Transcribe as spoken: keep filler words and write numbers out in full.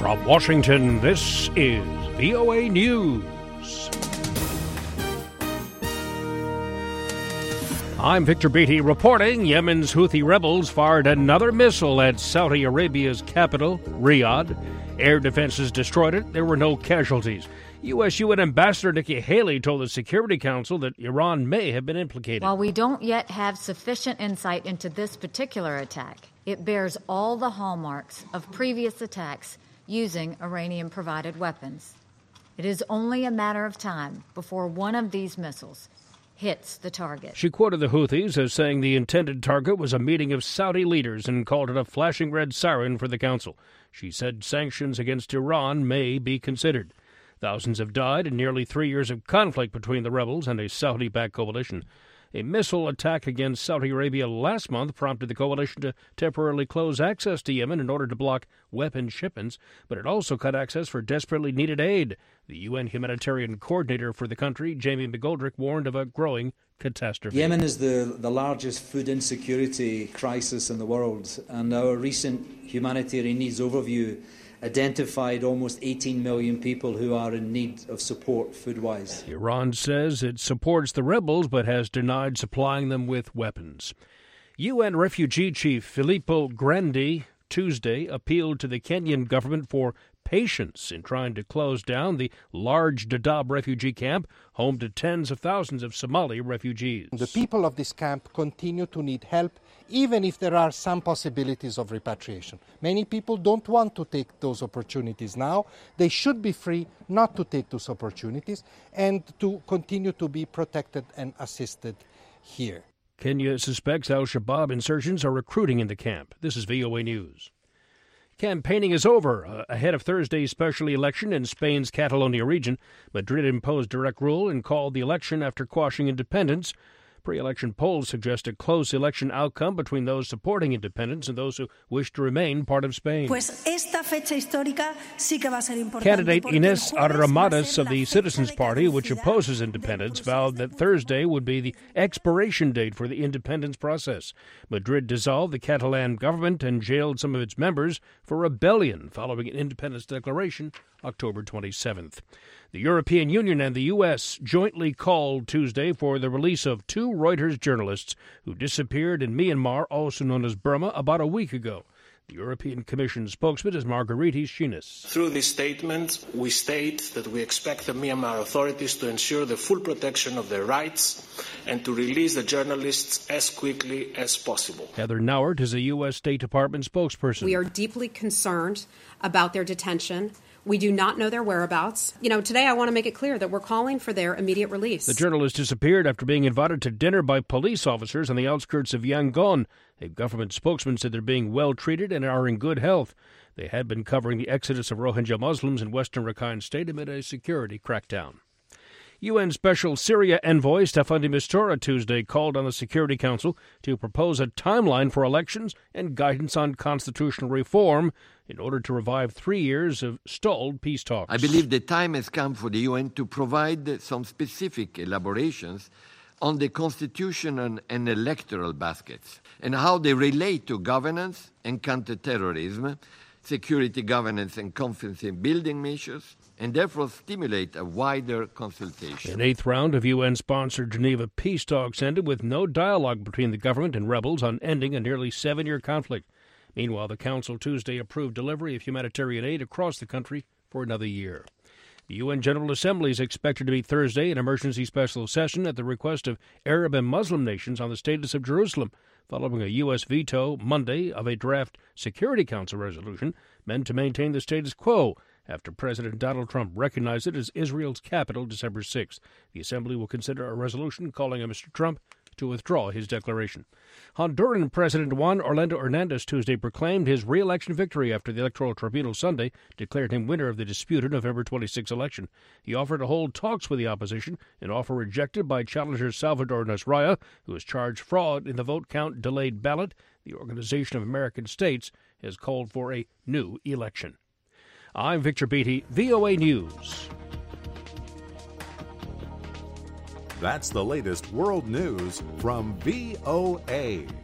From Washington, this is V O A News. I'm Victor Beatty reporting Yemen's Houthi rebels fired another missile at Saudi Arabia's capital, Riyadh. Air defenses destroyed it. There were no casualties. U S U N Ambassador Nikki Haley told the Security Council that Iran may have been implicated. While we don't yet have sufficient insight into this particular attack, it bears all the hallmarks of previous attacks using Iranian-provided weapons. It is only a matter of time before one of these missiles hits the target. She quoted the Houthis as saying the intended target was a meeting of Saudi leaders and called it a flashing red siren for the council. She said sanctions against Iran may be considered. Thousands have died in nearly three years of conflict between the rebels and a Saudi-backed coalition. A missile attack against Saudi Arabia last month prompted the coalition to temporarily close access to Yemen in order to block weapon shipments, but it also cut access for desperately needed aid. The U N humanitarian coordinator for the country, Jamie McGoldrick, warned of a growing catastrophe. Yemen is the, the largest food insecurity crisis in the world, and our recent humanitarian needs overview identified almost eighteen million people who are in need of support food-wise. Iran says it supports the rebels but has denied supplying them with weapons. U N refugee chief Filippo Grandi Tuesday appealed to the Kenyan government for patience in trying to close down the large Dadaab refugee camp, home to tens of thousands of Somali refugees. The people of this camp continue to need help, even if there are some possibilities of repatriation. Many people don't want to take those opportunities now. They should be free not to take those opportunities and to continue to be protected and assisted here. Kenya suspects al-Shabaab insurgents are recruiting in the camp. This is V O A News. Campaigning is over uh, ahead of Thursday's special election in Spain's Catalonia region. Madrid imposed direct rule and called the election after quashing independence. Pre-election polls suggest a close election outcome between those supporting independence and those who wish to remain part of Spain. Pues esta fecha histórica sí que va a ser importante. Candidate Inés Arrimadas of the Citizens Party, which opposes independence, vowed that Thursday would be the expiration date for the independence process. Madrid dissolved the Catalan government and jailed some of its members for rebellion following an independence declaration October twenty-seventh. The European Union and the U S jointly called Tuesday for the release of two Reuters journalists who disappeared in Myanmar, also known as Burma, about a week ago. The European Commission spokesman is Margaritis Schinas. Through this statement, we state that we expect the Myanmar authorities to ensure the full protection of their rights and to release the journalists as quickly as possible. Heather Nauert is a U S State Department spokesperson. We are deeply concerned about their detention. We do not know their whereabouts. You know, today I want to make it clear that we're calling for their immediate release. The journalist disappeared after being invited to dinner by police officers on the outskirts of Yangon. A government spokesman said they're being well treated and are in good health. They had been covering the exodus of Rohingya Muslims in western Rakhine State amid a security crackdown. U N Special Syria Envoy Staffan de Mistura Tuesday called on the Security Council to propose a timeline for elections and guidance on constitutional reform in order to revive three years of stalled peace talks. I believe the time has come for the U N to provide some specific elaborations on the constitutional and electoral baskets and how they relate to governance and counterterrorism, security governance and confidence in building measures, and therefore stimulate a wider consultation. An eighth round of U N-sponsored Geneva peace talks ended with no dialogue between the government and rebels on ending a nearly seven-year conflict. Meanwhile, the Council Tuesday approved delivery of humanitarian aid across the country for another year. The U N General Assembly is expected to meet Thursday in emergency special session at the request of Arab and Muslim nations on the status of Jerusalem, following a U S veto Monday of a draft Security Council resolution meant to maintain the status quo after President Donald Trump recognized it as Israel's capital December sixth. The Assembly will consider a resolution calling on Mister Trump to withdraw his declaration. Honduran President Juan Orlando Hernandez Tuesday proclaimed his re-election victory after the Electoral Tribunal Sunday declared him winner of the disputed November twenty-sixth election. He offered to hold talks with the opposition, an offer rejected by challenger Salvador Nasralla, who has charged fraud in the vote count delayed ballot. The Organization of American States has called for a new election. I'm Victor Beatty, V O A News. That's the latest world news from V O A.